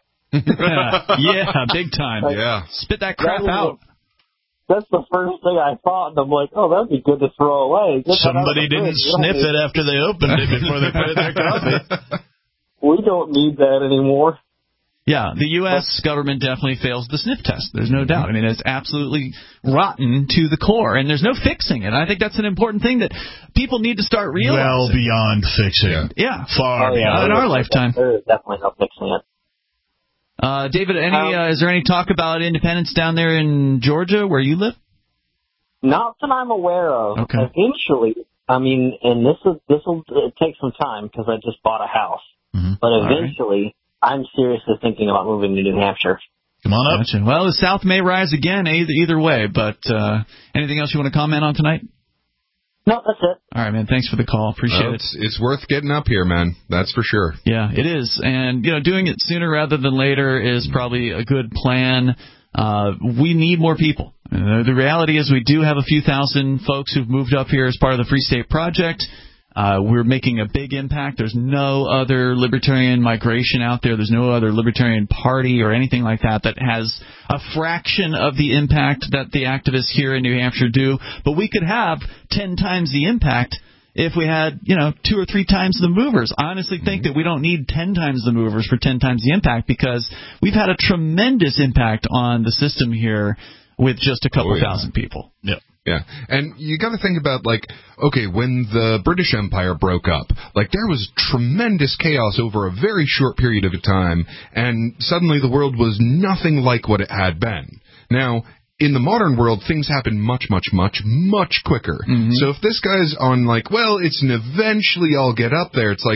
Yeah, big time. Spit that crap out. That's the first thing I thought, and I'm like, oh, that'd be good to throw away. Somebody didn't sniff it after they opened it before they put it in their coffee. We don't need that anymore. Yeah, the U.S. government definitely fails the sniff test. There's no doubt. I mean, it's absolutely rotten to the core, and there's no fixing it. I think that's an important thing that people need to start realizing. Well beyond fixing. Yeah. Far beyond. In our lifetime. There is definitely no fixing it. David, is there any talk about independence down there in Georgia where you live? Not that I'm aware of. Okay. Eventually, I mean, and this will take some time because I just bought a house. But eventually, I'm seriously thinking about moving to New Hampshire. Come on up. Gotcha. Well, the South may rise again either way, but anything else you want to comment on tonight? No, that's it. All right, man. Thanks for the call. Appreciate it. It's worth getting up here, man. That's for sure. Yeah, it is. And, doing it sooner rather than later is probably a good plan. We need more people. The reality is we do have a few thousand folks who've moved up here as part of the Free State Project. We're making a big impact. There's no other libertarian migration out there. There's no other libertarian party or anything like that that has a fraction of the impact that the activists here in New Hampshire do. But we could have 10 times the impact if we had, 2 or 3 times the movers. I honestly think that we don't need 10 times the movers for 10 times the impact because we've had a tremendous impact on the system here with just a couple thousand people. Yep. Yeah, and you got to think about, when the British Empire broke up, there was tremendous chaos over a very short period of time, and suddenly the world was nothing like what it had been. Now, in the modern world, things happen much, much, much, much quicker. So if this guy's on, it's an eventually I'll get up there, it's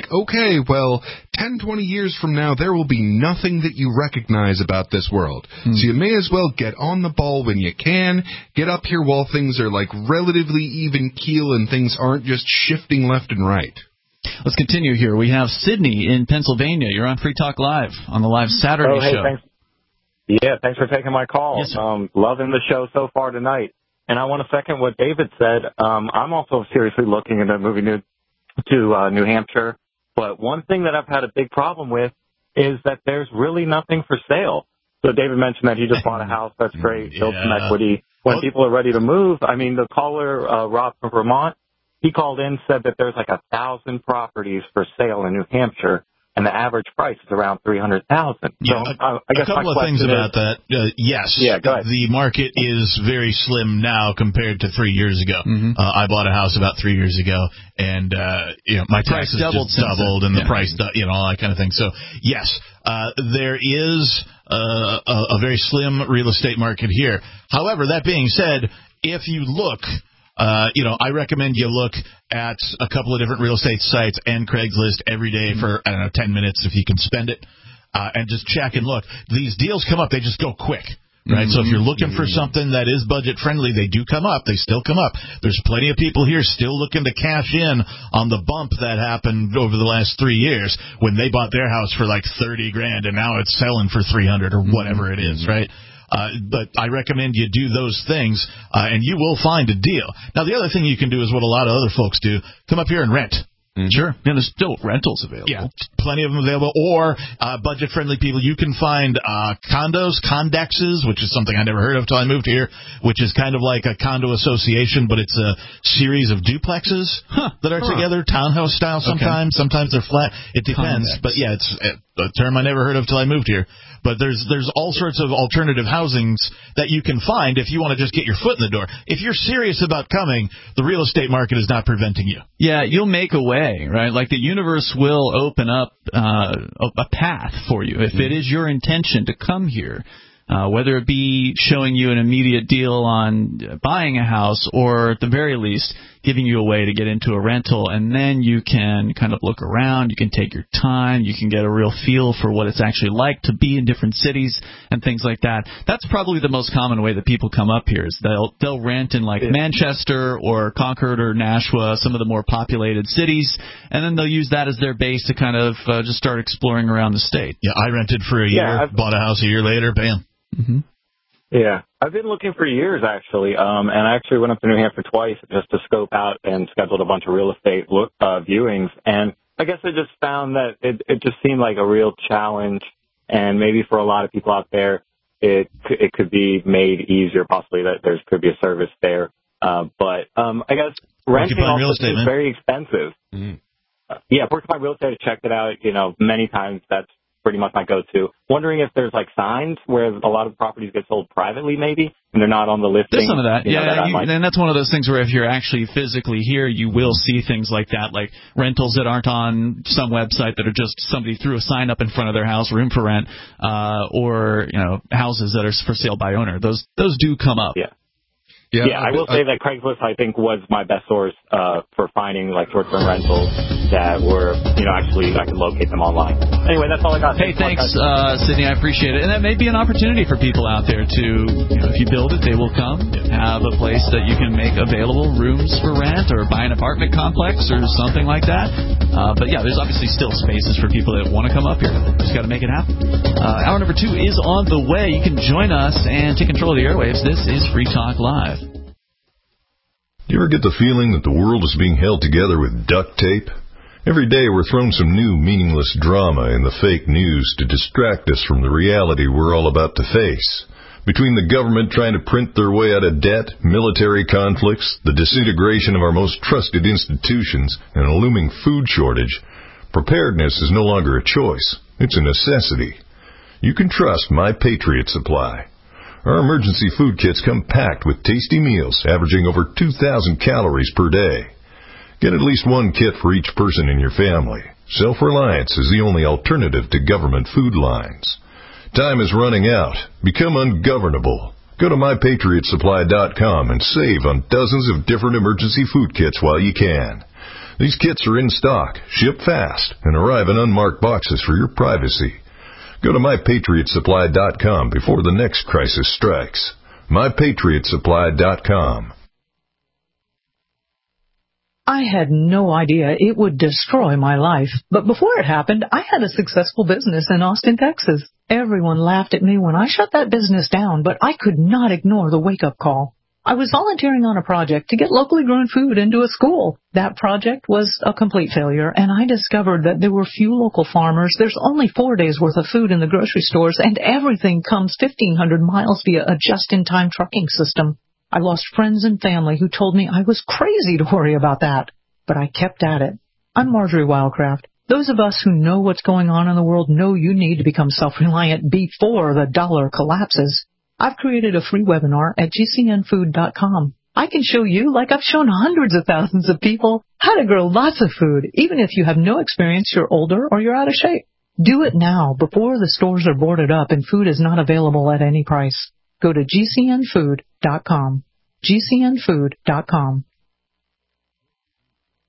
10, 20 years from now, there will be nothing that you recognize about this world. So you may as well get on the ball when you can, get up here while things are, relatively even keel and things aren't just shifting left and right. Let's continue here. We have Sydney in Pennsylvania. You're on Free Talk Live on the Live Saturday show. Thanks. Yeah, thanks for taking my call. Yes, loving the show so far tonight. And I want to second what David said. I'm also seriously looking into moving to New Hampshire. But one thing that I've had a big problem with is that there's really nothing for sale. So David mentioned that he just bought a house. That's great. Built some equity. When people are ready to move, the caller, Rob from Vermont, he called in, said that there's 1,000 properties for sale in New Hampshire. and the average price is around $300,000. So I guess a couple of things about that. Yes, go ahead. The market is very slim now compared to 3 years ago. I bought a house about 3 years ago, and my taxes just doubled, and the price, all that kind of thing. So yes, there is a very slim real estate market here. However, that being said, if you look. I recommend you look at a couple of different real estate sites and Craigslist every day for, 10 minutes if you can spend it, and just check and look. These deals come up. They just go quick, right? So if you're looking for something that is budget-friendly, they do come up. They still come up. There's plenty of people here still looking to cash in on the bump that happened over the last 3 years when they bought their house for like $30,000 and now it's selling for $300,000 or whatever it is, right? But I recommend you do those things, and you will find a deal. Now, the other thing you can do is what a lot of other folks do. Come up here and rent. Sure. And there's still rentals available. Yeah, plenty of them available. Or budget-friendly people. You can find condos, condexes, which is something I never heard of until I moved here, which is kind of like a condo association, but it's a series of duplexes that are together, townhouse style sometimes. Okay. Sometimes they're flat. It depends. Condex. But, yeah, it's a term I never heard of until I moved here. But there's all sorts of alternative housings that you can find if you want to just get your foot in the door. If you're serious about coming, the real estate market is not preventing you. Yeah, you'll make a way, right? Like the universe will open up a path for you if it is your intention to come here. Whether it be showing you an immediate deal on buying a house or at the very least giving you a way to get into a rental, and then you can kind of look around, you can take your time, you can get a real feel for what it's actually like to be in different cities and things like that. That's probably the most common way that people come up here is they'll rent in like Manchester or Concord or Nashua, some of the more populated cities, and then they'll use that as their base to kind of just start exploring around the state. Yeah, I rented for a year, bought a house a year later, bam. Yeah, I've been looking for years, actually, and I actually went up to New Hampshire twice just to scope out and scheduled a bunch of real estate viewings, and I guess I just found that it just seemed like a real challenge, and maybe for a lot of people out there, it could be made easier, possibly that there could be a service there, but I guess renting also is very expensive. Yeah, Porcupine Real Estate, I checked it out, many times. That's pretty much my go-to. Wondering if there's like signs where a lot of properties get sold privately maybe, and they're not on the listing. There's some of that. And that's one of those things where if you're actually physically here, you will see things like that, like rentals that aren't on some website that are just somebody threw a sign up in front of their house, room for rent, or houses that are for sale by owner. Those do come up. Yeah, I will say that Craigslist, I think, was my best source for finding like short-term rentals that were, actually I can locate them online. Anyway, that's all I got. Hey, thanks, Sydney. I appreciate it. And that may be an opportunity for people out there to, if you build it, they will come, have a place that you can make available, rooms for rent, or buy an apartment complex or something like that. But yeah, there's obviously still spaces for people that want to come up here. Just got to make it happen. Hour number 2 is on the way. You can join us and take control of the airwaves. This is Free Talk Live. Do you ever get the feeling that the world is being held together with duct tape? Every day we're thrown some new meaningless drama in the fake news to distract us from the reality we're all about to face. Between the government trying to print their way out of debt, military conflicts, the disintegration of our most trusted institutions, and a looming food shortage, preparedness is no longer a choice. It's a necessity. You can trust My Patriot Supply. Our emergency food kits come packed with tasty meals averaging over 2,000 calories per day. Get at least one kit for each person in your family. Self-reliance is the only alternative to government food lines. Time is running out. Become ungovernable. Go to MyPatriotSupply.com and save on dozens of different emergency food kits while you can. These kits are in stock, ship fast, and arrive in unmarked boxes for your privacy. Go to MyPatriotSupply.com before the next crisis strikes. MyPatriotSupply.com. I had no idea it would destroy my life. But before it happened, I had a successful business in Austin, Texas. Everyone laughed at me when I shut that business down, but I could not ignore the wake-up call. I was volunteering on a project to get locally grown food into a school. That project was a complete failure, and I discovered that there were few local farmers. There's only 4 days' worth of food in the grocery stores, and everything comes 1,500 miles via a just-in-time trucking system. I lost friends and family who told me I was crazy to worry about that, but I kept at it. I'm Marjorie Wildcraft. Those of us who know what's going on in the world know you need to become self-reliant before the dollar collapses. I've created a free webinar at gcnfood.com. I can show you, like I've shown hundreds of thousands of people, how to grow lots of food, even if you have no experience, you're older, or you're out of shape. Do it now, before the stores are boarded up and food is not available at any price. Go to gcnfood.com. gcnfood.com.